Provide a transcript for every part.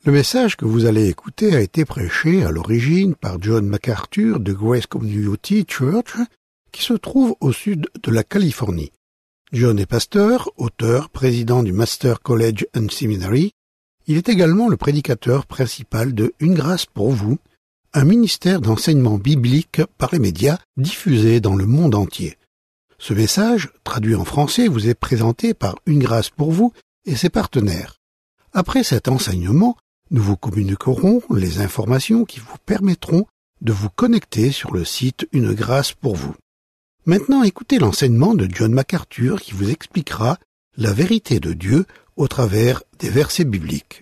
Le message que vous allez écouter a été prêché à l'origine par John MacArthur de Grace Community Church, qui se trouve au sud de la Californie. John est pasteur, auteur, président du Master College and Seminary. Il est également le prédicateur principal de Une grâce pour vous, un ministère d'enseignement biblique par les médias diffusé dans le monde entier. Ce message, traduit en français, vous est présenté par Une grâce pour vous et ses partenaires. Après cet enseignement, nous vous communiquerons les informations qui vous permettront de vous connecter sur le site Une grâce pour vous. Maintenant, écoutez l'enseignement de John MacArthur qui vous expliquera la vérité de Dieu au travers des versets bibliques.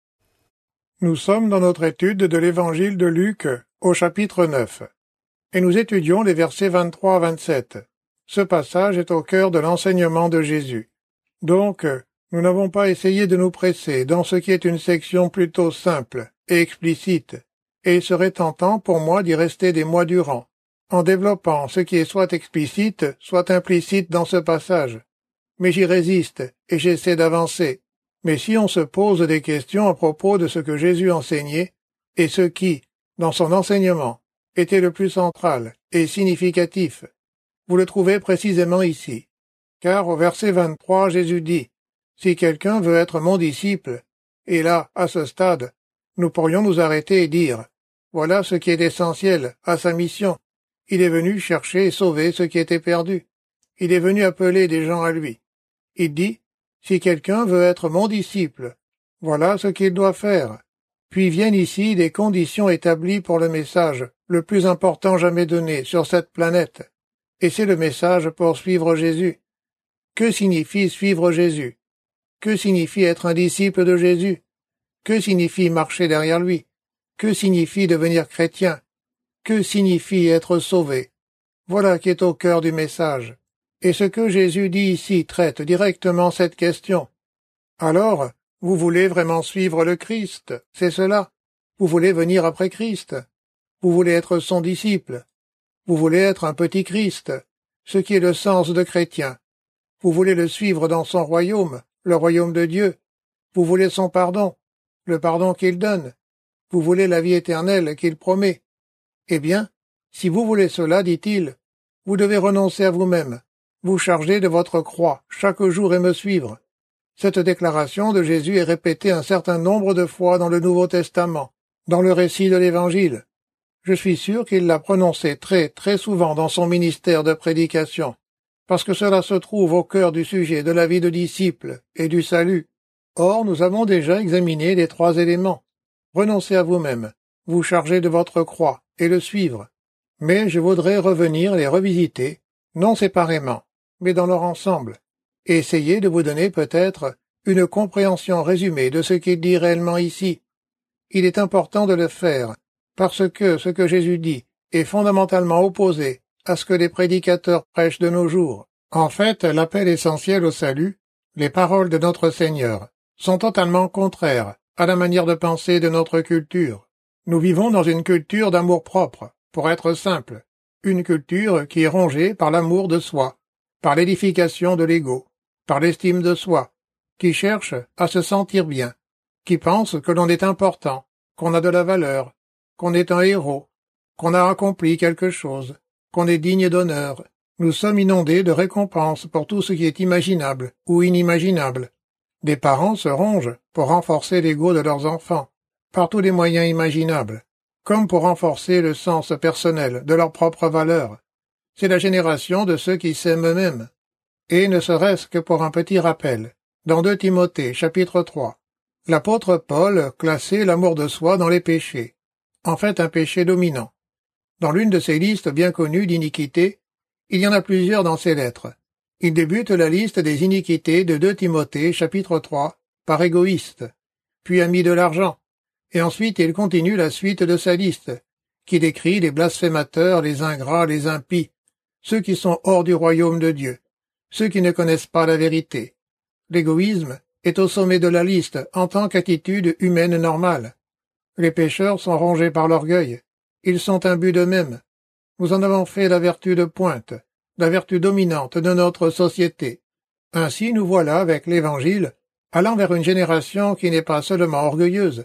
Nous sommes dans notre étude de l'évangile de Luc au chapitre 9, et nous étudions les versets 23 à 27. Ce passage est au cœur de l'enseignement de Jésus. Donc, nous n'avons pas essayé de nous presser dans ce qui est une section plutôt simple et explicite, et il serait tentant pour moi d'y rester des mois durant, en développant ce qui est soit explicite, soit implicite dans ce passage. Mais j'y résiste, et j'essaie d'avancer. Mais si on se pose des questions à propos de ce que Jésus enseignait, et ce qui, dans son enseignement, était le plus central et significatif, vous le trouvez précisément ici. Car au verset 23, Jésus dit « Si quelqu'un veut être mon disciple », et là, à ce stade, nous pourrions nous arrêter et dire « Voilà ce qui est essentiel à sa mission. Il est venu chercher et sauver ce qui était perdu. Il est venu appeler des gens à lui. » Il dit « Si quelqu'un veut être mon disciple, voilà ce qu'il doit faire. » Puis viennent ici des conditions établies pour le message, le plus important jamais donné sur cette planète. Et c'est le message pour suivre Jésus. Que signifie suivre Jésus? Que signifie être un disciple de Jésus? Que signifie marcher derrière lui? Que signifie devenir chrétien? Que signifie être sauvé? Voilà qui est au cœur du message. Et ce que Jésus dit ici traite directement cette question. Alors, vous voulez vraiment suivre le Christ, c'est cela. Vous voulez venir après Christ. Vous voulez être son disciple. Vous voulez être un petit Christ, ce qui est le sens de chrétien. Vous voulez le suivre dans son royaume, le royaume de Dieu. Vous voulez son pardon, le pardon qu'il donne. Vous voulez la vie éternelle qu'il promet. Eh bien, si vous voulez cela, dit-il, vous devez renoncer à vous-même, vous charger de votre croix chaque jour et me suivre. Cette déclaration de Jésus est répétée un certain nombre de fois dans le Nouveau Testament, dans le récit de l'Évangile. Je suis sûr qu'il l'a prononcée très souvent dans son ministère de prédication, parce que cela se trouve au cœur du sujet de la vie de disciple et du salut. Or, nous avons déjà examiné les trois éléments. Renoncez à vous-même, vous charger de votre croix et le suivre. Mais je voudrais revenir les revisiter, non séparément, mais dans leur ensemble, et essayer de vous donner peut-être une compréhension résumée de ce qu'il dit réellement ici. Il est important de le faire, parce que ce que Jésus dit est fondamentalement opposé à ce que les prédicateurs prêchent de nos jours. En fait, l'appel essentiel au salut, les paroles de notre Seigneur, sont totalement contraires à la manière de penser de notre culture. Nous vivons dans une culture d'amour-propre, pour être simple, une culture qui est rongée par l'amour de soi, par l'édification de l'ego, par l'estime de soi, qui cherche à se sentir bien, qui pense que l'on est important, qu'on a de la valeur, qu'on est un héros, qu'on a accompli quelque chose, qu'on est digne d'honneur. Nous sommes inondés de récompenses pour tout ce qui est imaginable ou inimaginable. Des parents se rongent pour renforcer l'ego de leurs enfants, par tous les moyens imaginables, comme pour renforcer le sens personnel de leur propre valeur. C'est la génération de ceux qui s'aiment eux-mêmes. Et ne serait-ce que pour un petit rappel, dans 2 Timothée, chapitre 3, l'apôtre Paul classait l'amour de soi dans les péchés, en fait un péché dominant. Dans l'une de ses listes bien connues d'iniquités, il y en a plusieurs dans ses lettres. Il débute la liste des iniquités de 2 Timothée, chapitre 3, par égoïste, puis ami de l'argent, et ensuite il continue la suite de sa liste, qui décrit les blasphémateurs, les ingrats, les impies, ceux qui sont hors du royaume de Dieu, ceux qui ne connaissent pas la vérité. L'égoïsme est au sommet de la liste en tant qu'attitude humaine normale. Les pécheurs sont rongés par l'orgueil. Ils sont imbus d'eux-mêmes. Nous en avons fait la vertu de pointe, la vertu dominante de notre société. Ainsi nous voilà avec l'Évangile, allant vers une génération qui n'est pas seulement orgueilleuse,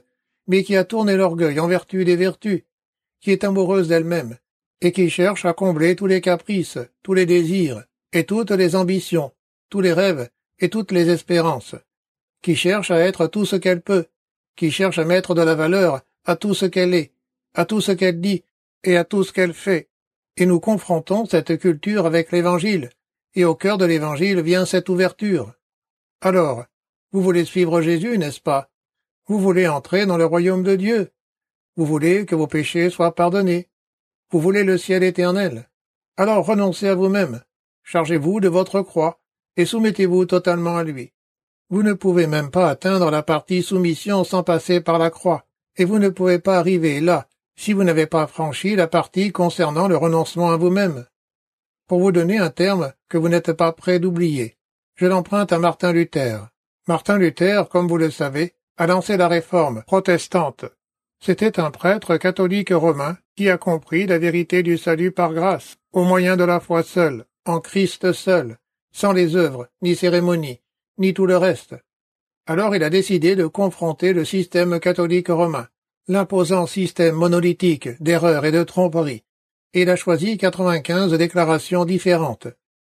mais qui a tourné l'orgueil en vertu des vertus, qui est amoureuse d'elle-même, et qui cherche à combler tous les caprices, tous les désirs, et toutes les ambitions, tous les rêves, et toutes les espérances, qui cherche à être tout ce qu'elle peut, qui cherche à mettre de la valeur à tout ce qu'elle est, à tout ce qu'elle dit, et à tout ce qu'elle fait. Et nous confrontons cette culture avec l'Évangile, et au cœur de l'Évangile vient cette ouverture. Alors, vous voulez suivre Jésus, n'est-ce pas? Vous voulez entrer dans le royaume de Dieu. Vous voulez que vos péchés soient pardonnés. Vous voulez le ciel éternel. Alors renoncez à vous-même, chargez-vous de votre croix, et soumettez-vous totalement à lui. Vous ne pouvez même pas atteindre la partie soumission sans passer par la croix, et vous ne pouvez pas arriver là si vous n'avez pas franchi la partie concernant le renoncement à vous-même. Pour vous donner un terme que vous n'êtes pas prêt d'oublier, je l'emprunte à Martin Luther. Martin Luther, comme vous le savez, a lancé la réforme protestante. C'était un prêtre catholique romain qui a compris la vérité du salut par grâce, au moyen de la foi seule, en Christ seul, sans les œuvres, ni cérémonies, ni tout le reste. Alors il a décidé de confronter le système catholique romain, l'imposant système monolithique d'erreurs et de tromperies, et il a choisi 95 déclarations différentes,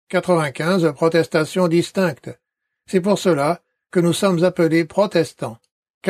95 protestations distinctes. C'est pour cela que nous sommes appelés protestants.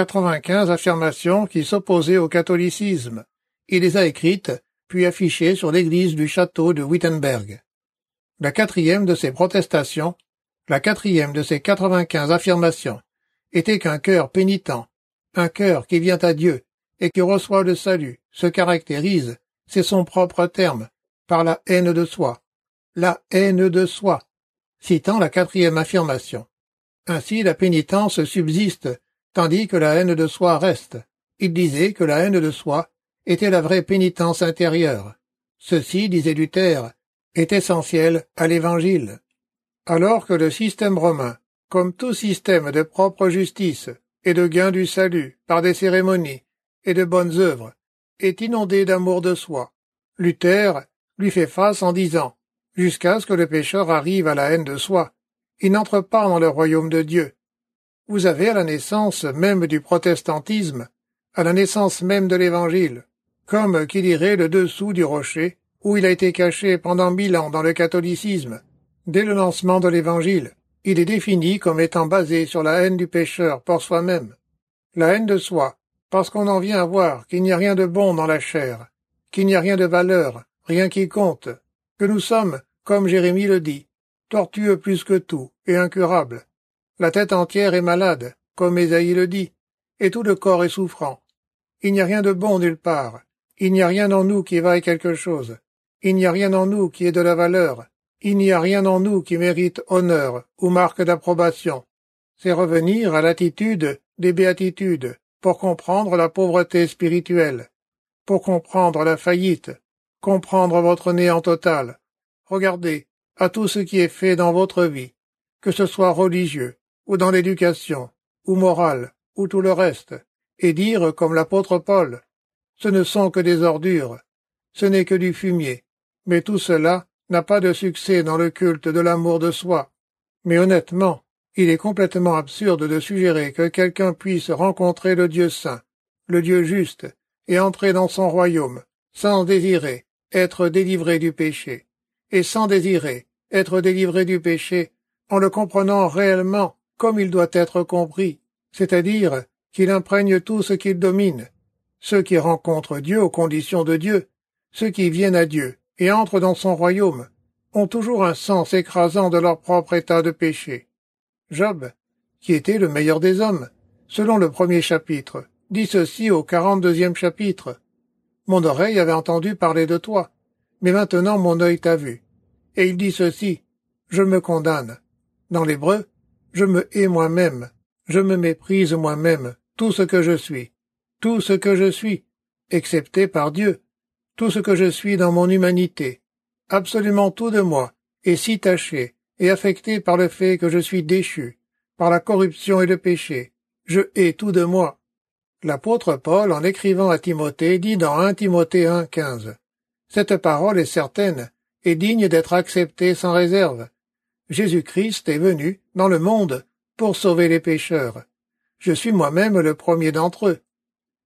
95 affirmations qui s'opposaient au catholicisme. Il les a écrites, puis affichées sur l'église du château de Wittenberg. La quatrième de ces protestations, la quatrième de ces 95 affirmations, était qu'un cœur pénitent, un cœur qui vient à Dieu et qui reçoit le salut, se caractérise, c'est son propre terme, par la haine de soi. La haine de soi, citant la quatrième affirmation. Ainsi la pénitence subsiste, tandis que la haine de soi reste. Il disait que la haine de soi était la vraie pénitence intérieure. Ceci, disait Luther, est essentiel à l'Évangile. Alors que le système romain, comme tout système de propre justice et de gain du salut par des cérémonies et de bonnes œuvres, est inondé d'amour de soi, Luther lui fait face en disant « Jusqu'à ce que le pécheur arrive à la haine de soi, il n'entre pas dans le royaume de Dieu. » Vous avez à la naissance même du protestantisme, à la naissance même de l'Évangile, comme qu'il irait le dessous du rocher, où il a été caché pendant 1000 ans dans le catholicisme. Dès le lancement de l'Évangile, il est défini comme étant basé sur la haine du pécheur pour soi-même. La haine de soi, parce qu'on en vient à voir qu'il n'y a rien de bon dans la chair, qu'il n'y a rien de valeur, rien qui compte, que nous sommes, comme Jérémie le dit, tortueux plus que tout et incurables. La tête entière est malade, comme Ésaïe le dit, et tout le corps est souffrant. Il n'y a rien de bon nulle part. Il n'y a rien en nous qui vaille quelque chose. Il n'y a rien en nous qui ait de la valeur. Il n'y a rien en nous qui mérite honneur ou marque d'approbation. C'est revenir à l'attitude des béatitudes pour comprendre la pauvreté spirituelle, pour comprendre la faillite, comprendre votre néant total. Regardez à tout ce qui est fait dans votre vie, que ce soit religieux, ou dans l'éducation, ou morale, ou tout le reste, et dire comme l'apôtre Paul, « Ce ne sont que des ordures, ce n'est que du fumier, mais tout cela n'a pas de succès dans le culte de l'amour de soi. » Mais honnêtement, il est complètement absurde de suggérer que quelqu'un puisse rencontrer le Dieu saint, le Dieu juste, et entrer dans son royaume, sans désirer être délivré du péché, et sans désirer être délivré du péché en le comprenant réellement comme il doit être compris, c'est-à-dire qu'il imprègne tout ce qu'il domine. Ceux qui rencontrent Dieu aux conditions de Dieu, ceux qui viennent à Dieu et entrent dans son royaume, ont toujours un sens écrasant de leur propre état de péché. Job, qui était le meilleur des hommes, selon le premier chapitre, dit ceci au 42e chapitre. « Mon oreille avait entendu parler de toi, mais maintenant mon œil t'a vu. » Et il dit ceci, « Je me condamne. » Dans l'hébreu, « Je me hais moi-même, je me méprise moi-même, tout ce que je suis. » Tout ce que je suis, excepté par Dieu, tout ce que je suis dans mon humanité, absolument tout de moi, est si taché et affecté par le fait que je suis déchu, par la corruption et le péché. Je hais tout de moi. L'apôtre Paul, en écrivant à Timothée, dit dans 1 Timothée 1,15 « Cette parole est certaine et digne d'être acceptée sans réserve. Jésus-Christ est venu dans le monde pour sauver les pécheurs. Je suis moi-même le premier d'entre eux. »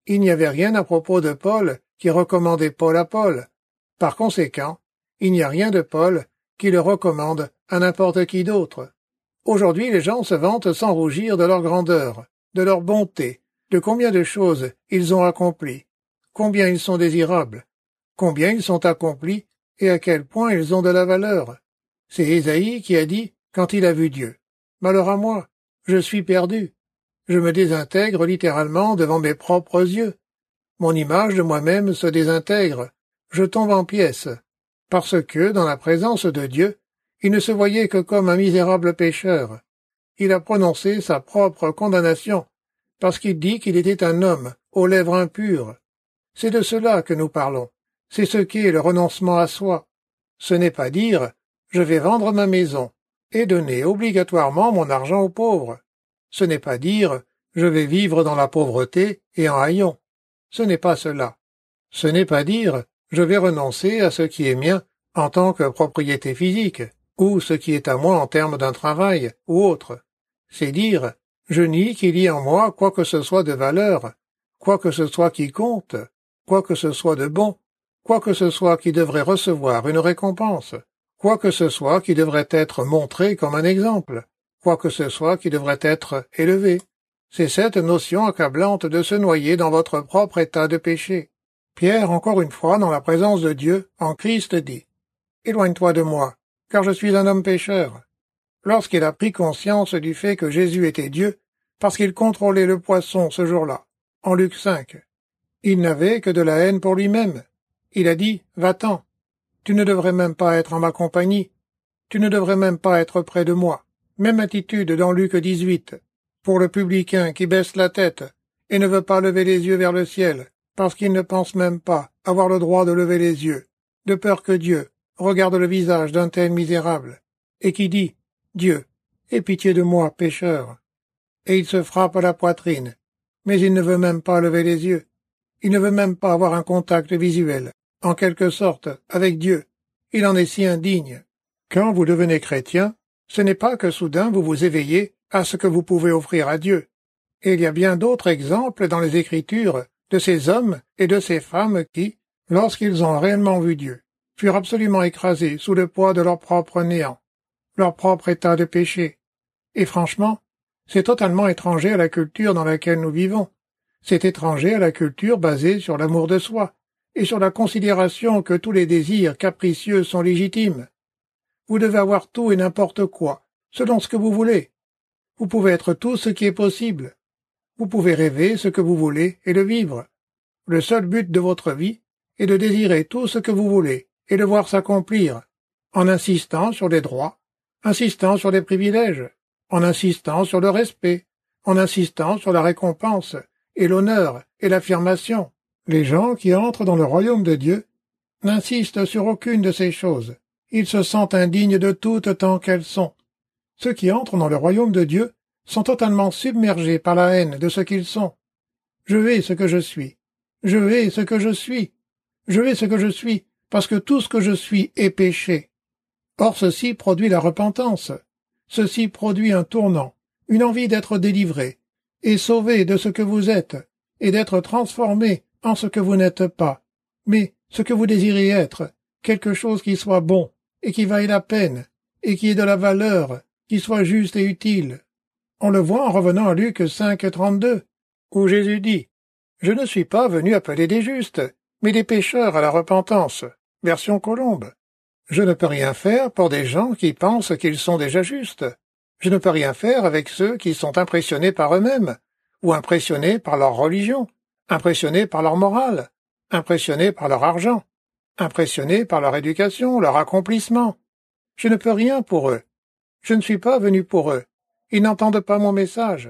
Il n'y avait rien à propos de Paul qui recommandait Paul à Paul. Par conséquent, il n'y a rien de Paul qui le recommande à n'importe qui d'autre. Aujourd'hui, les gens se vantent sans rougir de leur grandeur, de leur bonté, de combien de choses ils ont accomplies, combien ils sont désirables, combien ils sont accomplis et à quel point ils ont de la valeur. C'est Ésaïe qui a dit, quand il a vu Dieu, « Malheur à moi, je suis perdu. Je me désintègre littéralement devant mes propres yeux. Mon image de moi-même se désintègre. Je tombe en pièces. » Parce que, dans la présence de Dieu, il ne se voyait que comme un misérable pécheur. Il a prononcé sa propre condamnation, parce qu'il dit qu'il était un homme aux lèvres impures. C'est de cela que nous parlons. C'est ce qu'est le renoncement à soi. Ce n'est pas dire « je vais vendre ma maison et donner obligatoirement mon argent aux pauvres ». Ce n'est pas dire « je vais vivre dans la pauvreté et en haillons ». Ce n'est pas cela. Ce n'est pas dire « je vais renoncer à ce qui est mien en tant que propriété physique, ou ce qui est à moi en termes d'un travail, ou autre. C'est dire « je nie qu'il y ait en moi quoi que ce soit de valeur, quoi que ce soit qui compte, quoi que ce soit de bon, quoi que ce soit qui devrait recevoir une récompense, quoi que ce soit qui devrait être montré comme un exemple, quoi que ce soit qui devrait être élevé. » C'est cette notion accablante de se noyer dans votre propre état de péché. Pierre, encore une fois, dans la présence de Dieu, en Christ, dit « Éloigne-toi de moi, car je suis un homme pécheur. » Lorsqu'il a pris conscience du fait que Jésus était Dieu, parce qu'il contrôlait le poisson ce jour-là, en Luc 5, il n'avait que de la haine pour lui-même. Il a dit « Va-t'en, tu ne devrais même pas être en ma compagnie, tu ne devrais même pas être près de moi. » Même attitude dans Luc 18, pour le publicain qui baisse la tête et ne veut pas lever les yeux vers le ciel, parce qu'il ne pense même pas avoir le droit de lever les yeux, de peur que Dieu regarde le visage d'un tel misérable, et qui dit « Dieu, aie pitié de moi, pécheur ». Et il se frappe à la poitrine, mais il ne veut même pas lever les yeux. Il ne veut même pas avoir un contact visuel, en quelque sorte, avec Dieu. Il en est si indigne. Quand vous devenez chrétien, ce n'est pas que soudain vous vous éveillez à ce que vous pouvez offrir à Dieu. Et il y a bien d'autres exemples dans les Écritures de ces hommes et de ces femmes qui, lorsqu'ils ont réellement vu Dieu, furent absolument écrasés sous le poids de leur propre néant, leur propre état de péché. Et franchement, c'est totalement étranger à la culture dans laquelle nous vivons. C'est étranger à la culture basée sur l'amour de soi et sur la considération que tous les désirs capricieux sont légitimes. Vous devez avoir tout et n'importe quoi, selon ce que vous voulez. Vous pouvez être tout ce qui est possible. Vous pouvez rêver ce que vous voulez et le vivre. Le seul but de votre vie est de désirer tout ce que vous voulez et de voir s'accomplir, en insistant sur les droits, insistant sur les privilèges, en insistant sur le respect, en insistant sur la récompense et l'honneur et l'affirmation. Les gens qui entrent dans le royaume de Dieu n'insistent sur aucune de ces choses. Ils se sentent indignes de toutes tant qu'elles sont. Ceux qui entrent dans le royaume de Dieu sont totalement submergés par la haine de ce qu'ils sont. Je hais ce que je suis. Je hais ce que je suis. Je hais ce que je suis, parce que tout ce que je suis est péché. Or ceci produit la repentance. Ceci produit un tournant, une envie d'être délivré, et sauvé de ce que vous êtes, et d'être transformé en ce que vous n'êtes pas, mais ce que vous désirez être, quelque chose qui soit bon, et qui vaille la peine, et qui ait de la valeur, qui soit juste et utile. On le voit en revenant à Luc 5,32, où Jésus dit « Je ne suis pas venu appeler des justes, mais des pécheurs à la repentance. » Version Colombe. Je ne peux rien faire pour des gens qui pensent qu'ils sont déjà justes. Je ne peux rien faire avec ceux qui sont impressionnés par eux-mêmes, ou impressionnés par leur religion, impressionnés par leur morale, impressionnés par leur argent, impressionnés par leur éducation, leur accomplissement. Je ne peux rien pour eux. Je ne suis pas venu pour eux. Ils n'entendent pas mon message.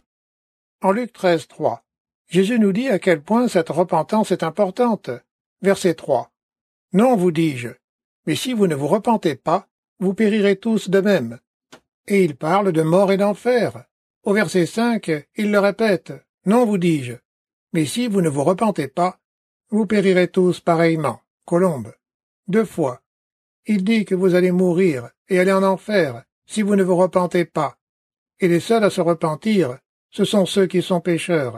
En Luc 13,3, Jésus nous dit à quel point cette repentance est importante. Verset 3. « Non, vous dis-je, mais si vous ne vous repentez pas, vous périrez tous de même. » Et il parle de mort et d'enfer. Au verset 5, il le répète. « Non, vous dis-je, mais si vous ne vous repentez pas, vous périrez tous pareillement. » Colombe. 2 fois. Il dit que vous allez mourir et aller en enfer si vous ne vous repentez pas. Et les seuls à se repentir, ce sont ceux qui sont pécheurs.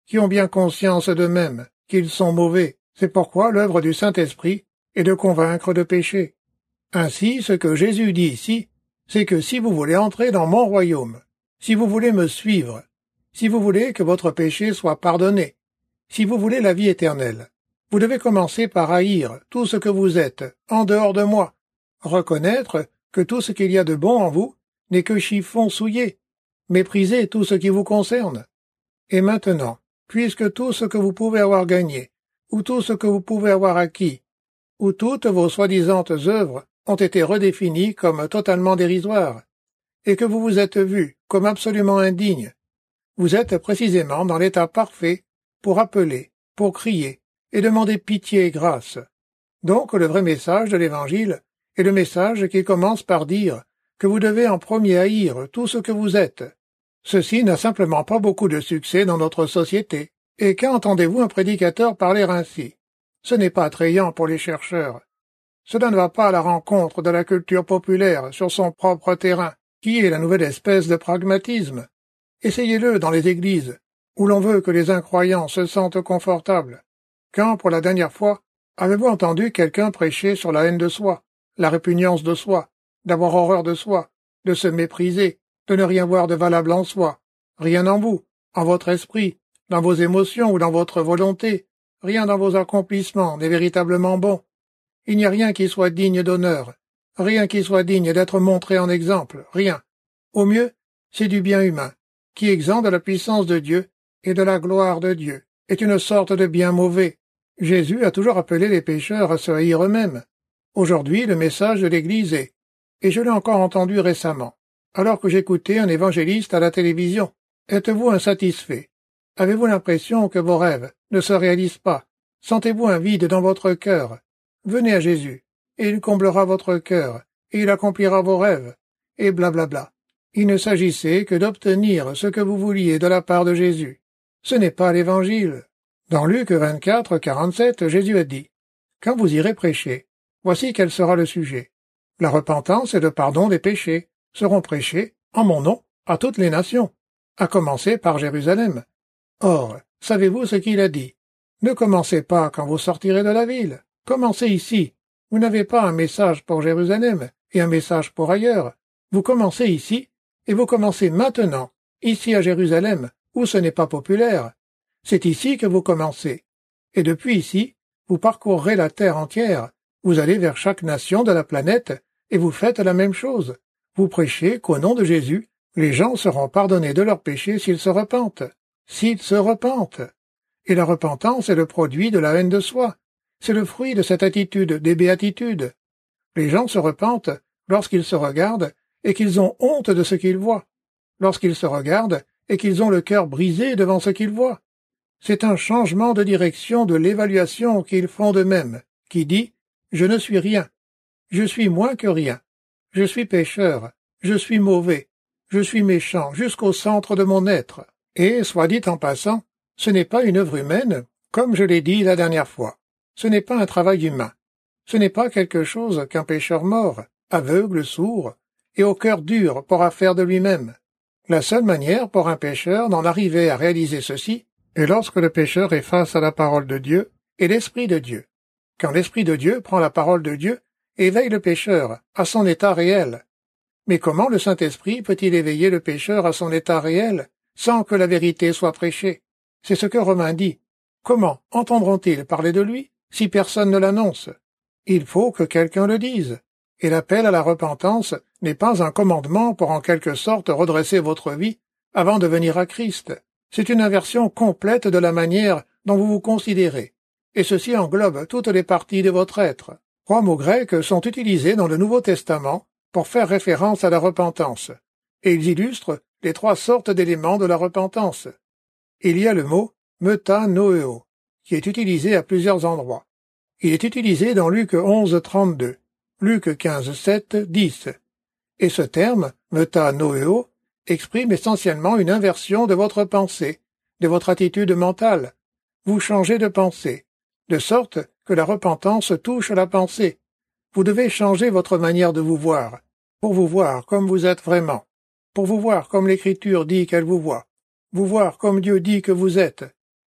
qui ont bien conscience d'eux-mêmes, qu'ils sont mauvais. C'est pourquoi l'œuvre du Saint-Esprit est de convaincre de péché. Ainsi, ce que Jésus dit ici, c'est que si vous voulez entrer dans mon royaume, si vous voulez me suivre, si vous voulez que votre péché soit pardonné, si vous voulez la vie éternelle, vous devez commencer par haïr tout ce que vous êtes, en dehors de moi, reconnaître que tout ce qu'il y a de bon en vous n'est que chiffon souillé, mépriser tout ce qui vous concerne. Et maintenant, puisque tout ce que vous pouvez avoir gagné, ou tout ce que vous pouvez avoir acquis, ou toutes vos soi-disant œuvres ont été redéfinies comme totalement dérisoires, et que vous vous êtes vu comme absolument indigne, vous êtes précisément dans l'état parfait pour appeler, pour crier, et demander pitié et grâce. Donc le vrai message de l'Évangile est le message qui commence par dire que vous devez en premier haïr tout ce que vous êtes. Ceci n'a simplement pas beaucoup de succès dans notre société. Et quand entendez-vous un prédicateur parler ainsi? Ce n'est pas attrayant pour les chercheurs. Cela ne va pas à la rencontre de la culture populaire sur son propre terrain, qui est la nouvelle espèce de pragmatisme. Essayez-le dans les églises, où l'on veut que les incroyants se sentent confortables. Quand, pour la dernière fois, avez-vous entendu quelqu'un prêcher sur la haine de soi, la répugnance de soi, d'avoir horreur de soi, de se mépriser, de ne rien voir de valable en soi, rien en vous, en votre esprit, dans vos émotions ou dans votre volonté, rien dans vos accomplissements n'est véritablement bon. Il n'y a rien qui soit digne d'honneur, rien qui soit digne d'être montré en exemple, rien. Au mieux, c'est du bien humain, qui, exempt de la puissance de Dieu et de la gloire de Dieu, est une sorte de bien mauvais. Jésus a toujours appelé les pécheurs à se haïr eux-mêmes. Aujourd'hui, le message de l'Église est, et je l'ai encore entendu récemment, alors que j'écoutais un évangéliste à la télévision. Êtes-vous insatisfait? Avez-vous l'impression que vos rêves ne se réalisent pas? Sentez-vous un vide dans votre cœur? Venez à Jésus, et il comblera votre cœur, et il accomplira vos rêves, et blablabla. Il ne s'agissait que d'obtenir ce que vous vouliez de la part de Jésus. Ce n'est pas l'Évangile. Dans Luc 24, 47, Jésus a dit, « Quand vous irez prêcher, voici quel sera le sujet. La repentance et le pardon des péchés seront prêchés, en mon nom, à toutes les nations, à commencer par Jérusalem. Or, savez-vous ce qu'il a dit? Ne commencez pas quand vous sortirez de la ville. Commencez ici. Vous n'avez pas un message pour Jérusalem et un message pour ailleurs. Vous commencez ici, et vous commencez maintenant, ici à Jérusalem, où ce n'est pas populaire. C'est ici que vous commencez. Et depuis ici, vous parcourrez la terre entière. Vous allez vers chaque nation de la planète, et vous faites la même chose. Vous prêchez qu'au nom de Jésus, les gens seront pardonnés de leurs péchés s'ils se repentent. S'ils se repentent. Et la repentance est le produit de la haine de soi. C'est le fruit de cette attitude des béatitudes. Les gens se repentent lorsqu'ils se regardent et qu'ils ont honte de ce qu'ils voient, lorsqu'ils se regardent et qu'ils ont le cœur brisé devant ce qu'ils voient. C'est un changement de direction de l'évaluation qu'ils font d'eux-mêmes, qui dit « Je ne suis rien, je suis moins que rien, je suis pécheur, je suis mauvais, je suis méchant jusqu'au centre de mon être. » Et, soit dit en passant, ce n'est pas une œuvre humaine, comme je l'ai dit la dernière fois. Ce n'est pas un travail humain. Ce n'est pas quelque chose qu'un pécheur mort, aveugle, sourd, et au cœur dur pourra faire de lui-même. La seule manière pour un pécheur d'en arriver à réaliser ceci est lorsque le pécheur est face à la parole de Dieu et l'Esprit de Dieu. Quand l'Esprit de Dieu prend la parole de Dieu, éveille le pécheur à son état réel. Mais comment le Saint-Esprit peut-il éveiller le pécheur à son état réel sans que la vérité soit prêchée? C'est ce que Romain dit. Comment entendront-ils parler de lui si personne ne l'annonce? Il faut que quelqu'un le dise. Et l'appel à la repentance n'est pas un commandement pour en quelque sorte redresser votre vie avant de venir à Christ. C'est une inversion complète de la manière dont vous vous considérez. Et ceci englobe toutes les parties de votre être. 3 mots grecs sont utilisés dans le Nouveau Testament pour faire référence à la repentance. Et ils illustrent les 3 sortes d'éléments de la repentance. Il y a le mot metanoeo, qui est utilisé à plusieurs endroits. Il est utilisé dans Luc 11, 32, Luc 15, 7, 10. Et ce terme, metanoeo, exprime essentiellement une inversion de votre pensée, de votre attitude mentale. Vous changez de pensée, de sorte que la repentance touche la pensée. Vous devez changer votre manière de vous voir, pour vous voir comme vous êtes vraiment, pour vous voir comme l'Écriture dit qu'elle vous voit, vous voir comme Dieu dit que vous êtes,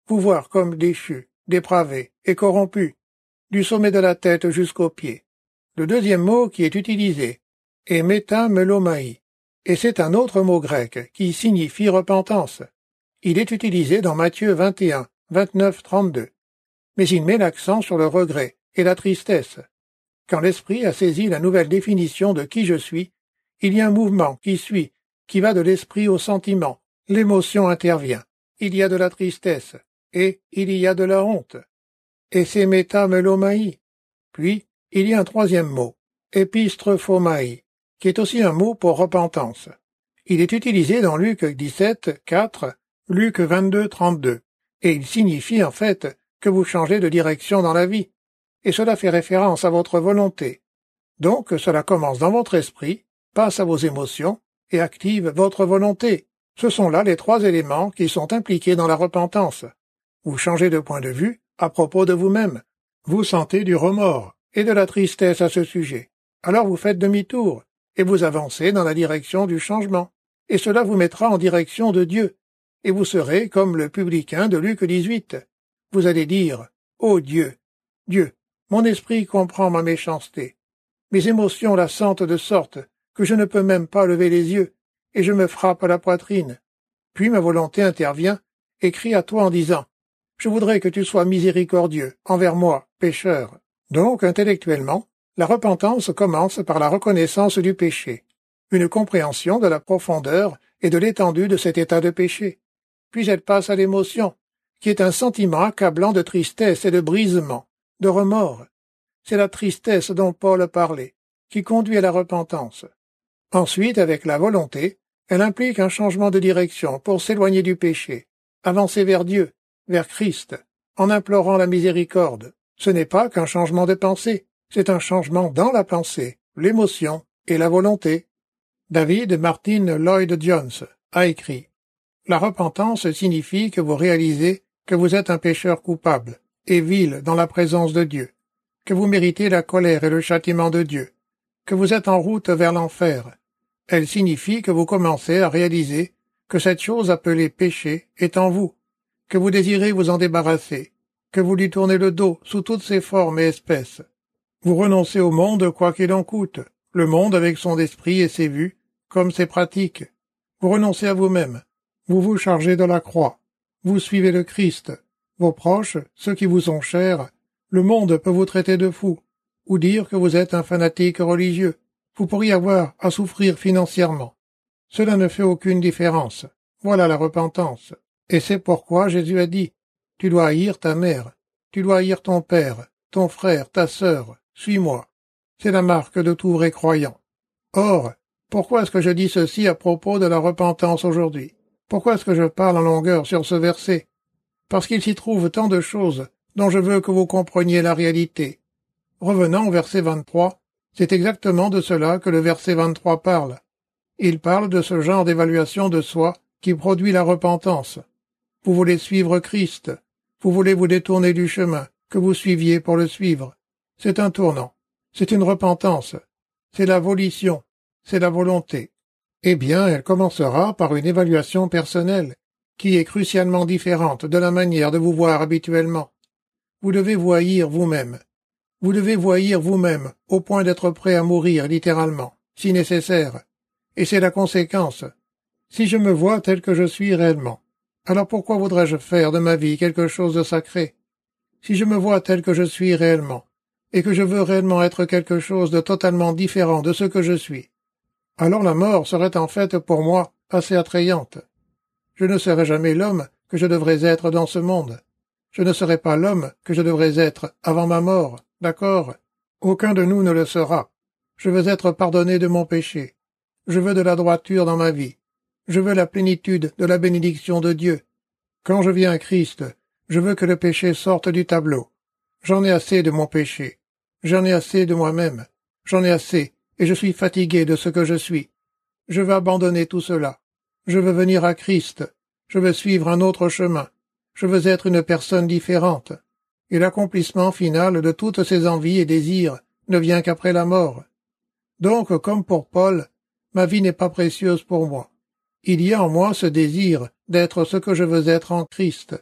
vous voir comme déchu, dépravé et corrompu, du sommet de la tête jusqu'aux pieds. Le deuxième mot qui est utilisé est métamelomai, et c'est un autre mot grec qui signifie repentance. Il est utilisé dans Matthieu 21, 29, 32. Mais il met l'accent sur le regret et la tristesse. Quand l'esprit a saisi la nouvelle définition de qui je suis, il y a un mouvement qui suit, qui va de l'esprit au sentiment. L'émotion intervient. Il y a de la tristesse, et il y a de la honte. Et c'est métamelomai. Puis, il y a un troisième mot, épistrophomai, qui est aussi un mot pour repentance. Il est utilisé dans Luc 17, 4, Luc 22, 32, et il signifie en fait que vous changez de direction dans la vie, et cela fait référence à votre volonté. Donc cela commence dans votre esprit, passe à vos émotions, et active votre volonté. Ce sont là les trois éléments qui sont impliqués dans la repentance. Vous changez de point de vue à propos de vous-même. Vous sentez du remords et de la tristesse à ce sujet. Alors vous faites demi-tour, et vous avancez dans la direction du changement. Et cela vous mettra en direction de Dieu. Et vous serez comme le publicain de Luc 18. Vous allez dire, « Ô Dieu, Dieu, mon esprit comprend ma méchanceté. Mes émotions la sentent de sorte que je ne peux même pas lever les yeux, et je me frappe à la poitrine. Puis ma volonté intervient et crie à toi en disant, « Je voudrais que tu sois miséricordieux envers moi, pécheur. » Donc, intellectuellement, la repentance commence par la reconnaissance du péché, une compréhension de la profondeur et de l'étendue de cet état de péché. Puis elle passe à l'émotion, qui est un sentiment accablant de tristesse et de brisement, de remords. C'est la tristesse dont Paul parlait, qui conduit à la repentance. Ensuite, avec la volonté, elle implique un changement de direction pour s'éloigner du péché, avancer vers Dieu, vers Christ, en implorant la miséricorde. Ce n'est pas qu'un changement de pensée, c'est un changement dans la pensée, l'émotion et la volonté. David Martin Lloyd Jones a écrit « La repentance signifie que vous réalisez que vous êtes un pécheur coupable et vil dans la présence de Dieu, que vous méritez la colère et le châtiment de Dieu, que vous êtes en route vers l'enfer. Elle signifie que vous commencez à réaliser que cette chose appelée péché est en vous, que vous désirez vous en débarrasser, que vous lui tournez le dos sous toutes ses formes et espèces. Vous renoncez au monde quoi qu'il en coûte, le monde avec son esprit et ses vues, comme ses pratiques. Vous renoncez à vous-même, vous vous chargez de la croix, vous suivez le Christ. Vos proches, ceux qui vous sont chers, le monde peut vous traiter de fou, ou dire que vous êtes un fanatique religieux. Vous pourriez avoir à souffrir financièrement. Cela ne fait aucune différence. Voilà la repentance. Et c'est pourquoi Jésus a dit, « Tu dois haïr ta mère, tu dois haïr ton père, ton frère, ta sœur, suis-moi. » C'est la marque de tout vrai croyant. Or, pourquoi est-ce que je dis ceci à propos de la repentance aujourd'hui? Pourquoi est-ce que je parle en longueur sur ce verset? Parce qu'il s'y trouve tant de choses dont je veux que vous compreniez la réalité. Revenons au verset 23, c'est exactement de cela que le verset 23 parle. Il parle de ce genre d'évaluation de soi qui produit la repentance. Vous voulez suivre Christ, vous voulez vous détourner du chemin que vous suiviez pour le suivre. C'est un tournant, c'est une repentance, c'est la volition, c'est la volonté. Eh bien, elle commencera par une évaluation personnelle, qui est crucialement différente de la manière de vous voir habituellement. Vous devez vous haïr vous-même. Vous devez vous haïr vous-même, au point d'être prêt à mourir littéralement, si nécessaire. Et c'est la conséquence. Si je me vois tel que je suis réellement, alors pourquoi voudrais-je faire de ma vie quelque chose de sacré? Si je me vois tel que je suis réellement, et que je veux réellement être quelque chose de totalement différent de ce que je suis, alors la mort serait en fait pour moi assez attrayante. Je ne serai jamais l'homme que je devrais être dans ce monde. Je ne serai pas l'homme que je devrais être avant ma mort, d'accord? Aucun de nous ne le sera. Je veux être pardonné de mon péché. Je veux de la droiture dans ma vie. Je veux la plénitude de la bénédiction de Dieu. Quand je viens à Christ, je veux que le péché sorte du tableau. J'en ai assez de mon péché. J'en ai assez de moi-même. J'en ai assez, et je suis fatigué de ce que je suis. Je veux abandonner tout cela. Je veux venir à Christ. Je veux suivre un autre chemin. Je veux être une personne différente. Et l'accomplissement final de toutes ces envies et désirs ne vient qu'après la mort. Donc, comme pour Paul, ma vie n'est pas précieuse pour moi. Il y a en moi ce désir d'être ce que je veux être en Christ.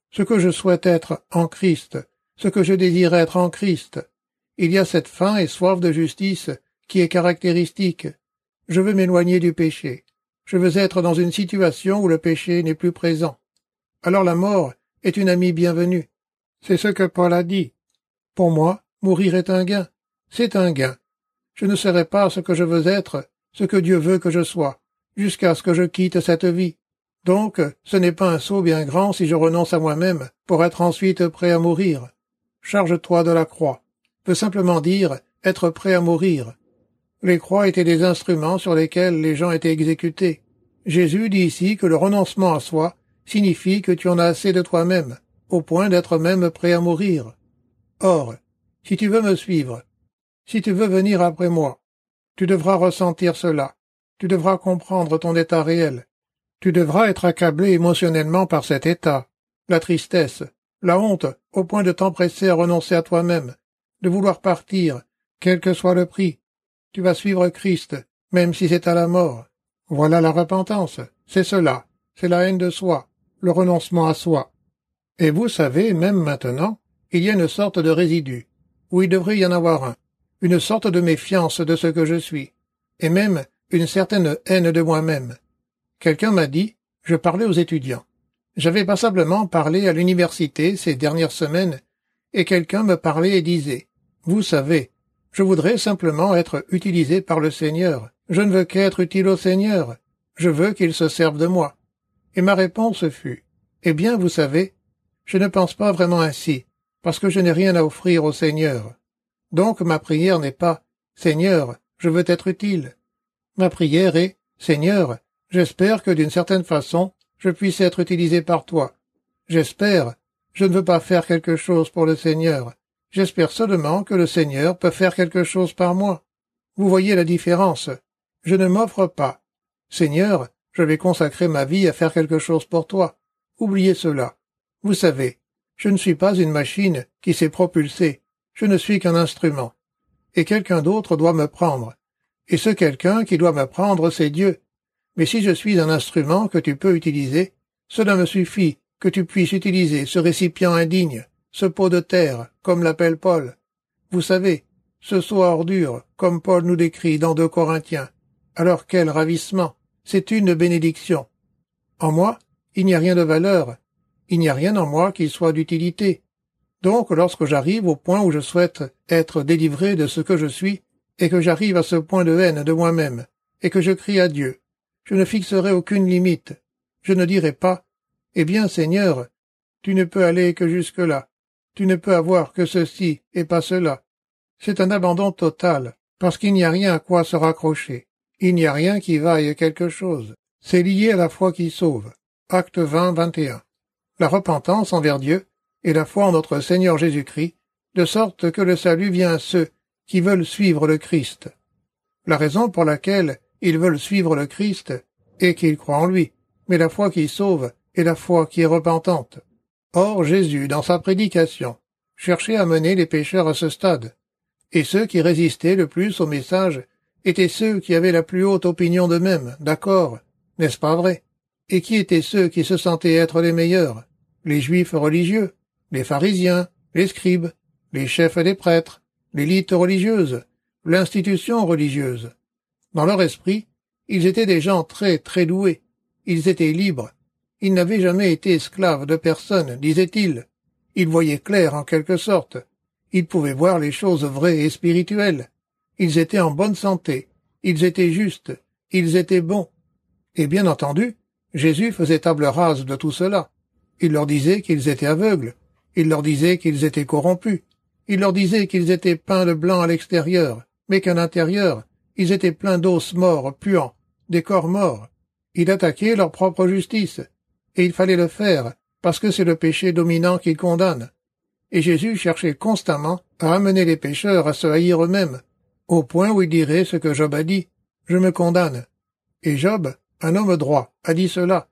ce que je souhaite être en Christ, ce que je désire être en Christ. Il y a cette faim et soif de justice qui est caractéristique. Je veux m'éloigner du péché. Je veux être dans une situation où le péché n'est plus présent. Alors la mort est une amie bienvenue. C'est ce que Paul a dit. Pour moi, mourir est un gain. C'est un gain. Je ne serai pas ce que je veux être, ce que Dieu veut que je sois, jusqu'à ce que je quitte cette vie. Donc, ce n'est pas un saut bien grand si je renonce à moi-même pour être ensuite prêt à mourir. Charge-toi de la croix veut simplement dire être prêt à mourir. Les croix étaient des instruments sur lesquels les gens étaient exécutés. Jésus dit ici que le renoncement à soi signifie que tu en as assez de toi-même, au point d'être même prêt à mourir. Or, si tu veux me suivre, si tu veux venir après moi, tu devras ressentir cela, tu devras comprendre ton état réel, tu devras être accablé émotionnellement par cet état, la tristesse, la honte, au point de t'empresser à renoncer à toi-même, de vouloir partir, quel que soit le prix. Tu vas suivre Christ, même si c'est à la mort. Voilà la repentance, c'est cela, c'est la haine de soi, le renoncement à soi. Et vous savez, même maintenant, il y a une sorte de résidu, où il devrait y en avoir un, une sorte de méfiance de ce que je suis, et même une certaine haine de moi-même. Quelqu'un m'a dit, je parlais aux étudiants. J'avais passablement parlé à l'université ces dernières semaines, et quelqu'un me parlait et disait, « Vous savez, je voudrais simplement être utilisé par le Seigneur. Je ne veux qu'être utile au Seigneur. Je veux qu'il se serve de moi. » Et ma réponse fut, « Eh bien, vous savez, je ne pense pas vraiment ainsi, parce que je n'ai rien à offrir au Seigneur. Donc ma prière n'est pas, « Seigneur, je veux être utile. » Ma prière est, « Seigneur, j'espère que d'une certaine façon, je puisse être utilisé par toi. J'espère, je ne veux pas faire quelque chose pour le Seigneur. J'espère seulement que le Seigneur peut faire quelque chose par moi. Vous voyez la différence. Je ne m'offre pas. Seigneur, je vais consacrer ma vie à faire quelque chose pour toi. Oubliez cela. Vous savez, je ne suis pas une machine qui s'est propulsée. Je ne suis qu'un instrument. Et quelqu'un d'autre doit me prendre. Et ce quelqu'un qui doit me prendre, c'est Dieu. Mais si je suis un instrument que tu peux utiliser, cela me suffit que tu puisses utiliser ce récipient indigne, ce pot de terre, comme l'appelle Paul. Vous savez, ce seau à ordures, comme Paul nous décrit dans 2 Corinthiens. Alors quel ravissement! C'est une bénédiction. En moi, il n'y a rien de valeur. Il n'y a rien en moi qui soit d'utilité. Donc, lorsque j'arrive au point où je souhaite être délivré de ce que je suis, et que j'arrive à ce point de haine de moi-même, et que je crie à Dieu, je ne fixerai aucune limite. Je ne dirai pas, « Eh bien, Seigneur, tu ne peux aller que jusque-là. Tu ne peux avoir que ceci et pas cela. » C'est un abandon total, parce qu'il n'y a rien à quoi se raccrocher. Il n'y a rien qui vaille quelque chose. C'est lié à la foi qui sauve. Acte 20, 21. La repentance envers Dieu et la foi en notre Seigneur Jésus-Christ, de sorte que le salut vient à ceux qui veulent suivre le Christ. La raison pour laquelle ils veulent suivre le Christ est qu'ils croient en lui, mais la foi qui sauve est la foi qui est repentante. Or, Jésus, dans sa prédication, cherchait à mener les pécheurs à ce stade, et ceux qui résistaient le plus au message étaient ceux qui avaient la plus haute opinion d'eux-mêmes, d'accord, n'est-ce pas vrai? Et qui étaient ceux qui se sentaient être les meilleurs? Les Juifs religieux, les pharisiens, les scribes, les chefs des prêtres, l'élite religieuse, l'institution religieuse. Dans leur esprit, ils étaient des gens très, très doués. Ils étaient libres. Ils n'avaient jamais été esclaves de personne, disaient-ils. Ils voyaient clair en quelque sorte. Ils pouvaient voir les choses vraies et spirituelles. Ils étaient en bonne santé. Ils étaient justes. Ils étaient bons. Et bien entendu, Jésus faisait table rase de tout cela. Il leur disait qu'ils étaient aveugles. Il leur disait qu'ils étaient corrompus. Il leur disait qu'ils étaient peints de blanc à l'extérieur, mais qu'à l'intérieur, ils étaient pleins d'os morts, puants, des corps morts. Il attaquait leur propre justice. Et il fallait le faire, parce que c'est le péché dominant qu'il condamne. Et Jésus cherchait constamment à amener les pécheurs à se haïr eux-mêmes, au point où il dirait ce que Job a dit, « Je me condamne ». Et Job, un homme droit, a dit cela.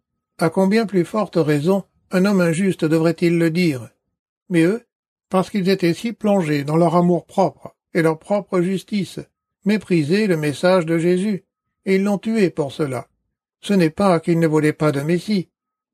À combien plus forte raison un homme injuste devrait-il le dire? Mais eux, parce qu'ils étaient si plongés dans leur amour-propre et leur propre justice, méprisaient le message de Jésus, et ils l'ont tué pour cela. Ce n'est pas qu'ils ne voulaient pas de Messie.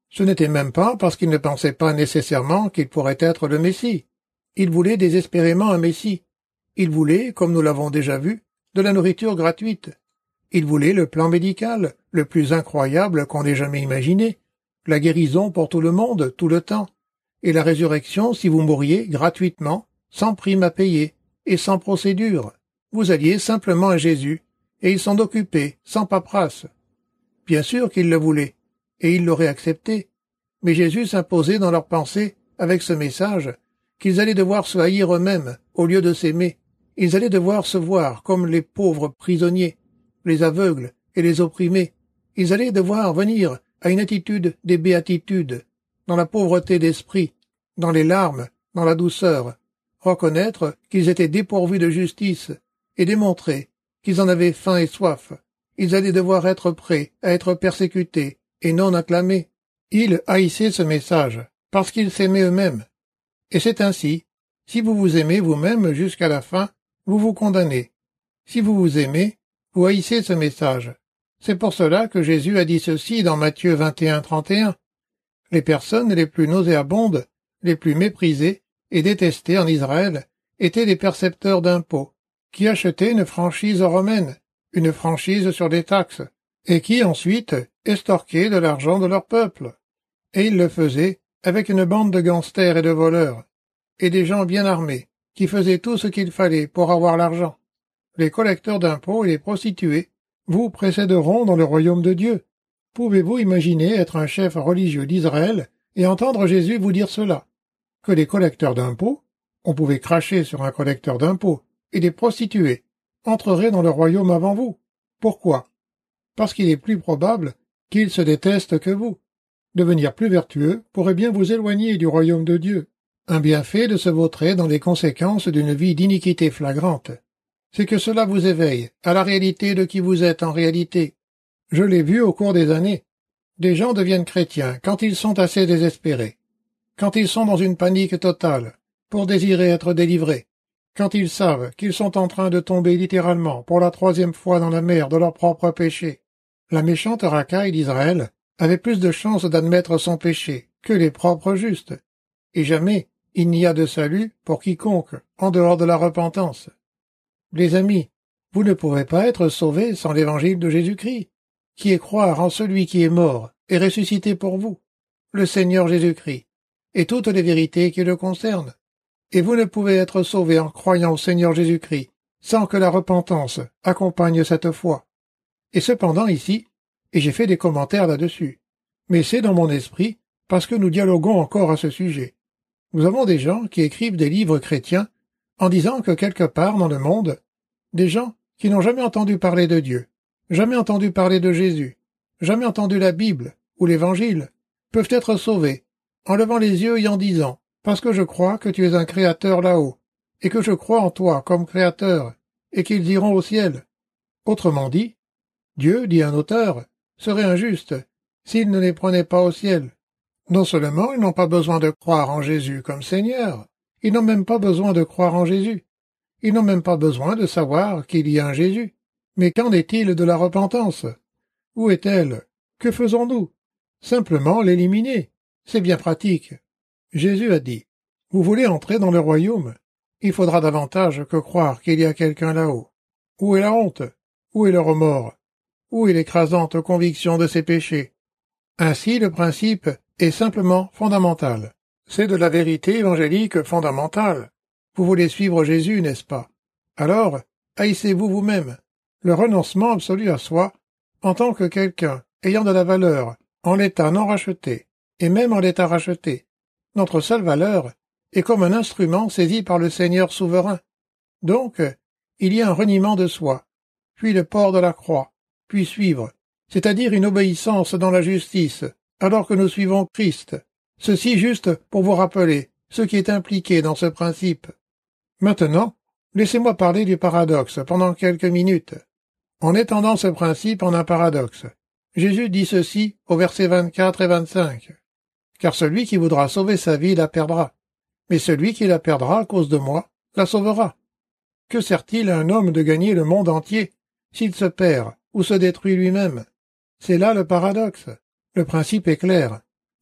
Ce n'était même pas parce qu'il ne pensait pas nécessairement qu'il pourrait être le Messie. Il voulait désespérément un Messie. Il voulait, comme nous l'avons déjà vu, de la nourriture gratuite. Il voulait le plan médical, le plus incroyable qu'on ait jamais imaginé, la guérison pour tout le monde, tout le temps, et la résurrection si vous mouriez gratuitement, sans prime à payer, et sans procédure. Vous alliez simplement à Jésus, et il s'en occupait, sans paperasse. Bien sûr qu'il le voulait, et il l'aurait accepté, mais Jésus s'imposait dans leurs pensées, avec ce message, qu'ils allaient devoir se haïr eux-mêmes, au lieu de s'aimer. Ils allaient devoir se voir comme les pauvres prisonniers, les aveugles et les opprimés. Ils allaient devoir venir à une attitude des béatitudes, dans la pauvreté d'esprit, dans les larmes, dans la douceur, reconnaître qu'ils étaient dépourvus de justice et démontrer qu'ils en avaient faim et soif. Ils allaient devoir être prêts à être persécutés et non acclamés. Ils haïssaient ce message parce qu'ils s'aimaient eux-mêmes. Et c'est ainsi, si vous vous aimez vous-même jusqu'à la fin, vous vous condamnez. Si vous vous aimez, vous haïssez ce message. C'est pour cela que Jésus a dit ceci dans Matthieu 21:31. Les personnes les plus nauséabondes, les plus méprisées et détestées en Israël étaient les percepteurs d'impôts, qui achetaient une franchise romaine, une franchise sur des taxes, et qui ensuite estorquaient de l'argent de leur peuple. Et ils le faisaient avec une bande de gangsters et de voleurs, et des gens bien armés, qui faisaient tout ce qu'il fallait pour avoir l'argent. Les collecteurs d'impôts et les prostituées vous précéderont dans le royaume de Dieu. Pouvez-vous imaginer être un chef religieux d'Israël et entendre Jésus vous dire cela? Que les collecteurs d'impôts, on pouvait cracher sur un collecteur d'impôts, et des prostituées entreraient dans le royaume avant vous. Pourquoi? Parce qu'il est plus probable qu'ils se détestent que vous. Devenir plus vertueux pourrait bien vous éloigner du royaume de Dieu. Un bienfait de se vautrer dans les conséquences d'une vie d'iniquité flagrante. C'est que cela vous éveille à la réalité de qui vous êtes en réalité. Je l'ai vu au cours des années. Des gens deviennent chrétiens quand ils sont assez désespérés, quand ils sont dans une panique totale, pour désirer être délivrés, quand ils savent qu'ils sont en train de tomber littéralement pour la 3e fois dans la mer de leur propre péché. La méchante racaille d'Israël avait plus de chances d'admettre son péché que les propres justes, et jamais il n'y a de salut pour quiconque en dehors de la repentance. Les amis, vous ne pouvez pas être sauvés sans l'évangile de Jésus-Christ, qui est croire en celui qui est mort et ressuscité pour vous, le Seigneur Jésus-Christ, et toutes les vérités qui le concernent. Et vous ne pouvez être sauvés en croyant au Seigneur Jésus-Christ sans que la repentance accompagne cette foi. Et cependant ici, et j'ai fait des commentaires là-dessus, mais c'est dans mon esprit parce que nous dialoguons encore à ce sujet. Nous avons des gens qui écrivent des livres chrétiens en disant que quelque part dans le monde, des gens qui n'ont jamais entendu parler de Dieu, jamais entendu parler de Jésus, jamais entendu la Bible ou l'Évangile, peuvent être sauvés en levant les yeux et en disant « Parce que je crois que tu es un créateur là-haut, et que je crois en toi comme créateur, et qu'ils iront au ciel. » Autrement dit, Dieu, dit un auteur, serait injuste s'il ne les prenait pas au ciel. Non seulement ils n'ont pas besoin de croire en Jésus comme Seigneur, ils n'ont même pas besoin de croire en Jésus. Ils n'ont même pas besoin de savoir qu'il y a un Jésus. Mais qu'en est-il de la repentance? Où est-elle? Que faisons-nous? Simplement l'éliminer. C'est bien pratique. Jésus a dit, « Vous voulez entrer dans le royaume? Il faudra davantage que croire qu'il y a quelqu'un là-haut. Où est la honte? Où est le remords? Où est l'écrasante conviction de ses péchés? » Ainsi le principe est simplement fondamental. C'est de la vérité évangélique fondamentale. Vous voulez suivre Jésus, n'est-ce pas? Alors, haïssez-vous vous-même. Le renoncement absolu à soi, en tant que quelqu'un ayant de la valeur, en l'état non racheté, et même en l'état racheté. Notre seule valeur est comme un instrument saisi par le Seigneur souverain. Donc, il y a un reniement de soi, puis le port de la croix, puis suivre, c'est-à-dire une obéissance dans la justice, alors que nous suivons Christ. Ceci juste pour vous rappeler ce qui est impliqué dans ce principe. Maintenant, laissez-moi parler du paradoxe pendant quelques minutes. En étendant ce principe en un paradoxe, Jésus dit ceci au versets 24 et 25. « Car celui qui voudra sauver sa vie la perdra, mais celui qui la perdra à cause de moi la sauvera. Que sert-il à un homme de gagner le monde entier s'il se perd ou se détruit lui-même? » C'est là le paradoxe. Le principe est clair.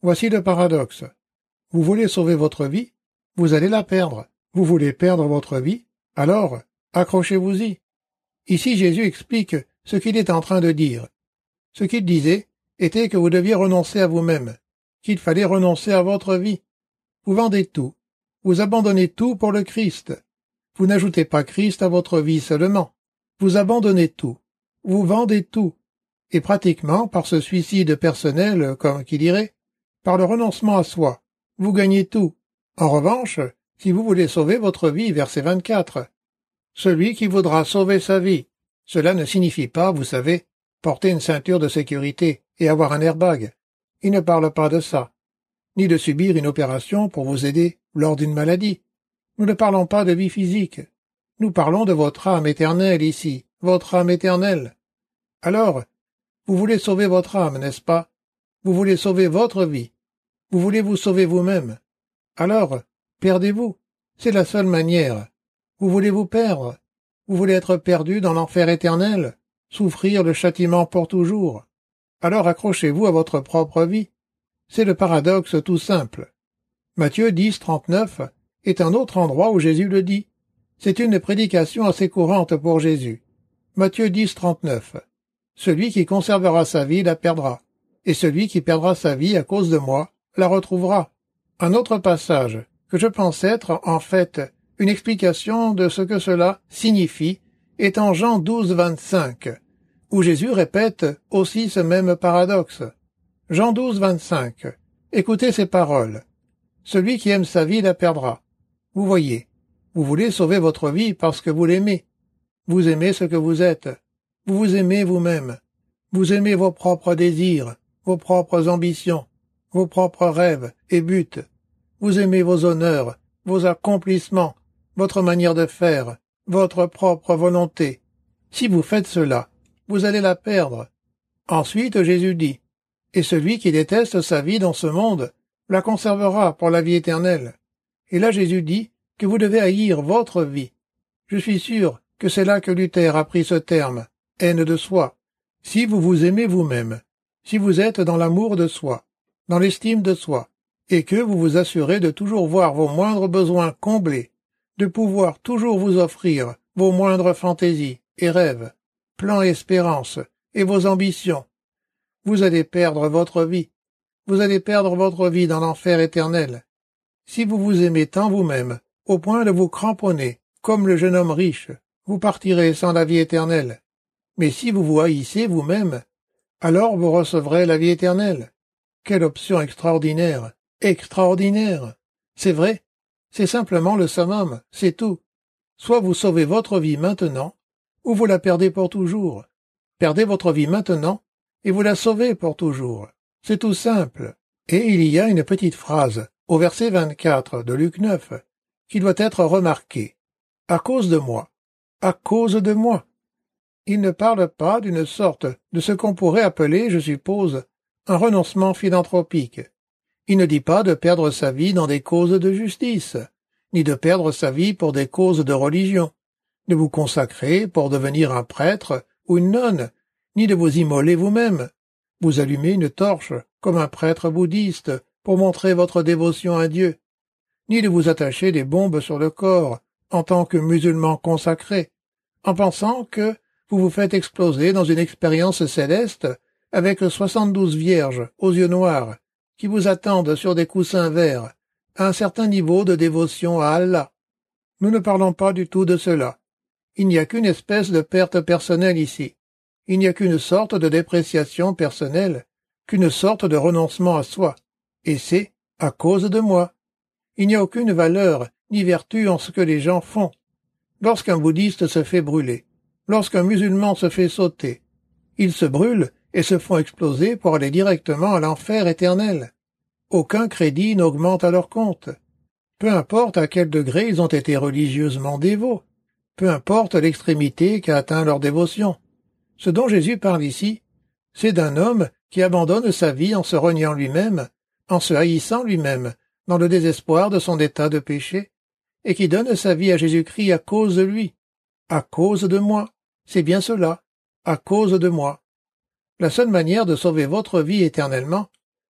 Voici le paradoxe. Vous voulez sauver votre vie, vous allez la perdre. Vous voulez perdre votre vie, alors accrochez-vous-y. Ici Jésus explique ce qu'il est en train de dire. Ce qu'il disait était que vous deviez renoncer à vous-même, qu'il fallait renoncer à votre vie. Vous vendez tout, vous abandonnez tout pour le Christ. Vous n'ajoutez pas Christ à votre vie seulement. Vous abandonnez tout, vous vendez tout. Et pratiquement, par ce suicide personnel, comme qui dirait, par le renoncement à soi, vous gagnez tout. En revanche, si vous voulez sauver votre vie, verset 24, celui qui voudra sauver sa vie, cela ne signifie pas, vous savez, porter une ceinture de sécurité et avoir un airbag. Il ne parle pas de ça, ni de subir une opération pour vous aider lors d'une maladie. Nous ne parlons pas de vie physique. Nous parlons de votre âme éternelle ici, votre âme éternelle. Alors, vous voulez sauver votre âme, n'est-ce pas? Vous voulez sauver votre vie. Vous voulez vous sauver vous-même. Alors, perdez-vous. C'est la seule manière. Vous voulez vous perdre. Vous voulez être perdu dans l'enfer éternel, souffrir le châtiment pour toujours. Alors accrochez-vous à votre propre vie. C'est le paradoxe tout simple. Matthieu 10, 39 est un autre endroit où Jésus le dit. C'est une prédication assez courante pour Jésus. Matthieu 10, 39. Celui qui conservera sa vie la perdra, et celui qui perdra sa vie à cause de moi la retrouvera. Un autre passage, que je pense être, en fait, une explication de ce que cela signifie, est en Jean 12, 25, où Jésus répète aussi ce même paradoxe. Jean 12, 25. Écoutez ces paroles. Celui qui aime sa vie la perdra. Vous voyez, vous voulez sauver votre vie parce que vous l'aimez. Vous aimez ce que vous êtes. Vous vous aimez vous-même. Vous aimez vos propres désirs, vos propres ambitions, vos propres rêves et buts. Vous aimez vos honneurs, vos accomplissements, votre manière de faire, votre propre volonté. Si vous faites cela, vous allez la perdre. Ensuite, Jésus dit, « Et celui qui déteste sa vie dans ce monde la conservera pour la vie éternelle. » Et là Jésus dit que vous devez haïr votre vie. Je suis sûr que c'est là que Luther a pris ce terme, haine de soi. Si vous vous aimez vous-même, si vous êtes dans l'amour de soi, dans l'estime de soi, et que vous vous assurez de toujours voir vos moindres besoins comblés, de pouvoir toujours vous offrir vos moindres fantaisies et rêves, plans et espérances, et vos ambitions, vous allez perdre votre vie. Vous allez perdre votre vie dans l'enfer éternel. Si vous vous aimez tant vous-même, au point de vous cramponner, comme le jeune homme riche, vous partirez sans la vie éternelle. Mais si vous vous haïssez vous-même, alors vous recevrez la vie éternelle. Quelle option extraordinaire! Extraordinaire! C'est vrai, c'est simplement le summum, c'est tout. Soit vous sauvez votre vie maintenant, ou vous la perdez pour toujours. Perdez votre vie maintenant, et vous la sauvez pour toujours. C'est tout simple. Et il y a une petite phrase, au verset 24 de Luc 9, qui doit être remarquée. À cause de moi. À cause de moi. Il ne parle pas d'une sorte de ce qu'on pourrait appeler, je suppose, un renoncement philanthropique. Il ne dit pas de perdre sa vie dans des causes de justice, ni de perdre sa vie pour des causes de religion, de vous consacrer pour devenir un prêtre ou une nonne, ni de vous immoler vous-même. Vous allumez une torche comme un prêtre bouddhiste pour montrer votre dévotion à Dieu, ni de vous attacher des bombes sur le corps en tant que musulman consacré, en pensant que vous vous faites exploser dans une expérience céleste avec 72 vierges aux yeux noirs qui vous attendent sur des coussins verts à un certain niveau de dévotion à Allah. Nous ne parlons pas du tout de cela. Il n'y a qu'une espèce de perte personnelle ici. Il n'y a qu'une sorte de dépréciation personnelle, qu'une sorte de renoncement à soi, et c'est à cause de moi. Il n'y a aucune valeur ni vertu en ce que les gens font. Lorsqu'un bouddhiste se fait brûler, lorsqu'un musulman se fait sauter, ils se brûlent et se font exploser pour aller directement à l'enfer éternel. Aucun crédit n'augmente à leur compte. Peu importe à quel degré ils ont été religieusement dévots, peu importe l'extrémité qu'a atteint leur dévotion. Ce dont Jésus parle ici, c'est d'un homme qui abandonne sa vie en se reniant lui-même, en se haïssant lui-même, dans le désespoir de son état de péché, et qui donne sa vie à Jésus-Christ à cause de lui, à cause de moi. C'est bien cela, à cause de moi. La seule manière de sauver votre vie éternellement,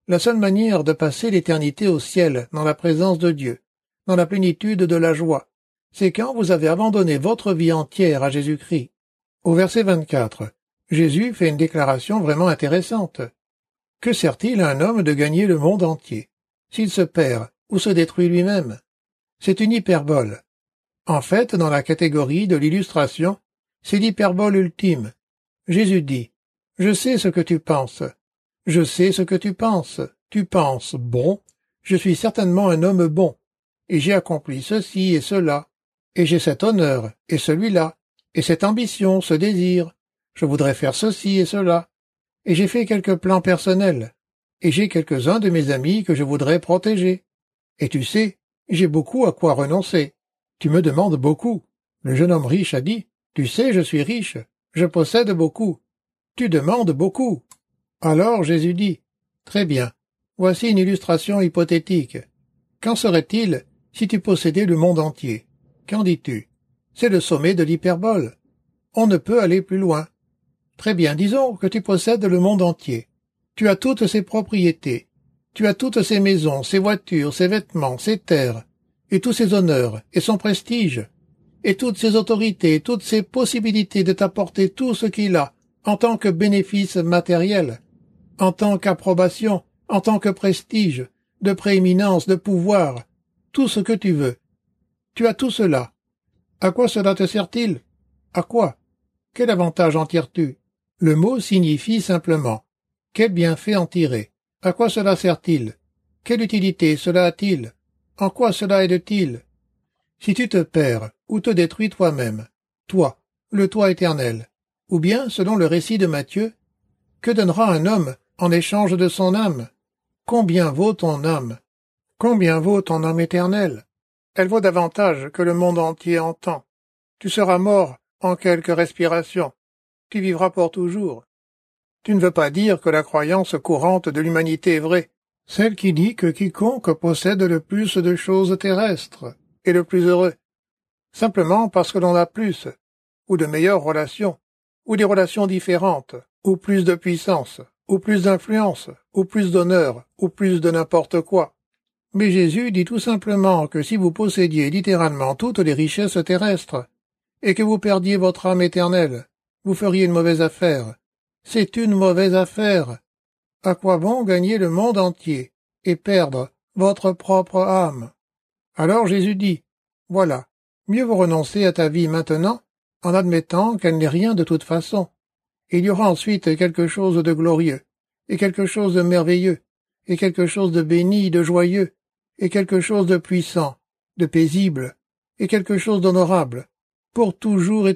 La seule manière de passer l'éternité au ciel, dans la présence de Dieu, dans la plénitude de la joie, c'est quand vous avez abandonné votre vie entière à Jésus-Christ. Au verset 24, Jésus fait une déclaration vraiment intéressante. Que sert-il à un homme de gagner le monde entier, s'il se perd ou se détruit lui-même? C'est une hyperbole. En fait, dans la catégorie de l'illustration, c'est l'hyperbole ultime. Jésus dit, « Je sais ce que tu penses. Je sais ce que tu penses. Tu penses, bon, je suis certainement un homme bon, et j'ai accompli ceci et cela, et j'ai cet honneur et celui-là, et cette ambition, ce désir. Je voudrais faire ceci et cela, et j'ai fait quelques plans personnels, et j'ai quelques-uns de mes amis que je voudrais protéger. Et tu sais, j'ai beaucoup à quoi renoncer. Tu me demandes beaucoup. » Le jeune homme riche a dit, « Tu sais, je suis riche, je possède beaucoup. Tu demandes beaucoup. » Alors Jésus dit, « Très bien, voici une illustration hypothétique. Qu'en serait-il si tu possédais le monde entier? Qu'en dis-tu? C'est le sommet de l'hyperbole. On ne peut aller plus loin. Très bien, disons que tu possèdes le monde entier. Tu as toutes ses propriétés. Tu as toutes ses maisons, ses voitures, ses vêtements, ses terres, et tous ses honneurs, et son prestige, et toutes ses autorités, toutes ses possibilités de t'apporter tout ce qu'il a, en tant que bénéfice matériel, en tant qu'approbation, en tant que prestige, de prééminence, de pouvoir, tout ce que tu veux. Tu as tout cela. À quoi cela te sert-il? À quoi? Quel avantage en tires-tu? Le mot signifie simplement. Quel bienfait en tirer? À quoi cela sert-il? Quelle utilité cela a-t-il? En quoi cela aide-t-il? Si tu te perds ou te détruis toi-même, toi, le toi éternel, ou bien, selon le récit de Matthieu, que donnera un homme en échange de son âme? Combien vaut ton âme? Combien vaut ton âme éternelle? Elle vaut davantage que le monde entier en temps. Tu seras mort en quelques respirations. Tu vivras pour toujours. Tu ne veux pas dire que la croyance courante de l'humanité est vraie, celle qui dit que quiconque possède le plus de choses terrestres est le plus heureux, simplement parce que l'on a plus, ou de meilleures relations, ou des relations différentes, ou plus de puissance, ou plus d'influence, ou plus d'honneur, ou plus de n'importe quoi. Mais Jésus dit tout simplement que si vous possédiez littéralement toutes les richesses terrestres, et que vous perdiez votre âme éternelle, vous feriez une mauvaise affaire. C'est une mauvaise affaire. À quoi bon gagner le monde entier et perdre votre propre âme? Alors Jésus dit, voilà, mieux vaut renoncer à ta vie maintenant, en admettant qu'elle n'est rien de toute façon. Il y aura ensuite quelque chose de glorieux, et quelque chose de merveilleux, et quelque chose de béni, de joyeux, et quelque chose de puissant, de paisible, et quelque chose d'honorable, pour toujours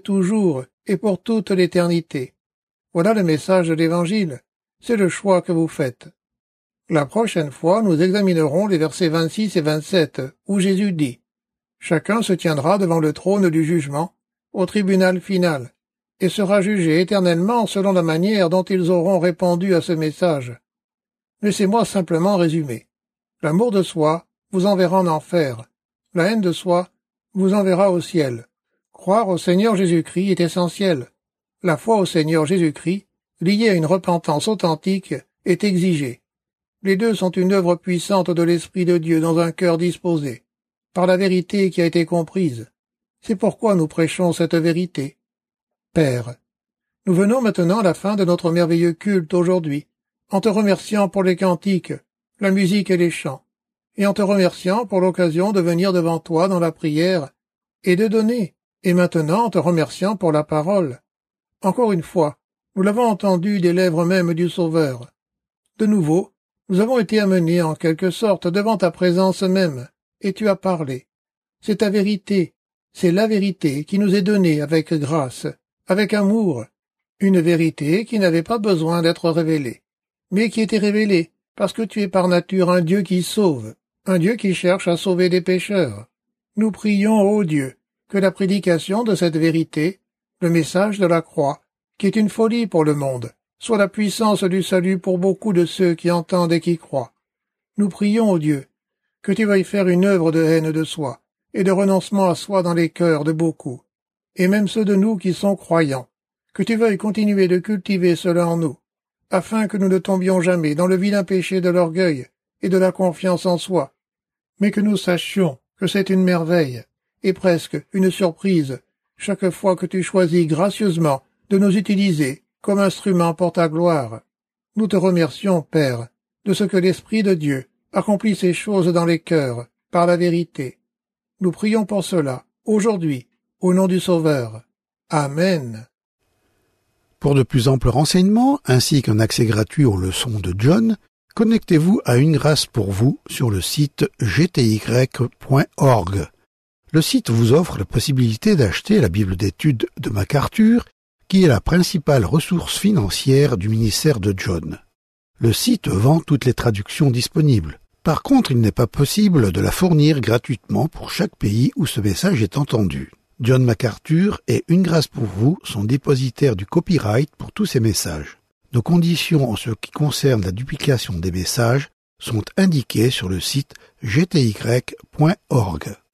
et pour toute l'éternité. Voilà le message de l'Évangile. C'est le choix que vous faites. La prochaine fois, nous examinerons les versets 26 et 27, où Jésus dit « Chacun se tiendra devant le trône du jugement, au tribunal final, et sera jugé éternellement selon la manière dont ils auront répondu à ce message. Laissez-moi simplement résumer. L'amour de soi vous enverra en enfer. La haine de soi vous enverra au ciel. Croire au Seigneur Jésus-Christ est essentiel. La foi au Seigneur Jésus-Christ, liée à une repentance authentique, est exigée. Les deux sont une œuvre puissante de l'Esprit de Dieu dans un cœur disposé, par la vérité qui a été comprise. C'est pourquoi nous prêchons cette vérité. Père, nous venons maintenant à la fin de notre merveilleux culte aujourd'hui, en te remerciant pour les cantiques, la musique et les chants, et en te remerciant pour l'occasion de venir devant toi dans la prière et de donner, et maintenant en te remerciant pour la parole. Encore une fois, nous l'avons entendu des lèvres même du Sauveur. De nouveau, nous avons été amenés en quelque sorte devant ta présence même, et tu as parlé. C'est ta vérité, c'est la vérité qui nous est donnée avec grâce, avec amour, une vérité qui n'avait pas besoin d'être révélée, mais qui était révélée parce que tu es par nature un Dieu qui sauve, un Dieu qui cherche à sauver des pécheurs. Nous prions, ô Dieu, que la prédication de cette vérité, le message de la croix, qui est une folie pour le monde, soit la puissance du salut pour beaucoup de ceux qui entendent et qui croient. Nous prions, ô Dieu, que tu veuilles faire une œuvre de haine de soi et de renoncement à soi dans les cœurs de beaucoup, et même ceux de nous qui sont croyants, que tu veuilles continuer de cultiver cela en nous, afin que nous ne tombions jamais dans le vilain péché de l'orgueil et de la confiance en soi, mais que nous sachions que c'est une merveille, et presque une surprise, chaque fois que tu choisis gracieusement de nous utiliser comme instruments pour ta gloire. Nous te remercions, Père, de ce que l'Esprit de Dieu accomplit ces choses dans les cœurs, par la vérité. Nous prions pour cela, aujourd'hui, au nom du Sauveur. Amen. Pour de plus amples renseignements, ainsi qu'un accès gratuit aux leçons de John, connectez-vous à Une Grâce pour vous sur le site gty.org. Le site vous offre la possibilité d'acheter la Bible d'études de MacArthur, qui est la principale ressource financière du ministère de John. Le site vend toutes les traductions disponibles. Par contre, il n'est pas possible de la fournir gratuitement pour chaque pays où ce message est entendu. John MacArthur et Une Grâce pour vous sont dépositaires du copyright pour tous ces messages. Nos conditions en ce qui concerne la duplication des messages sont indiquées sur le site gty.org.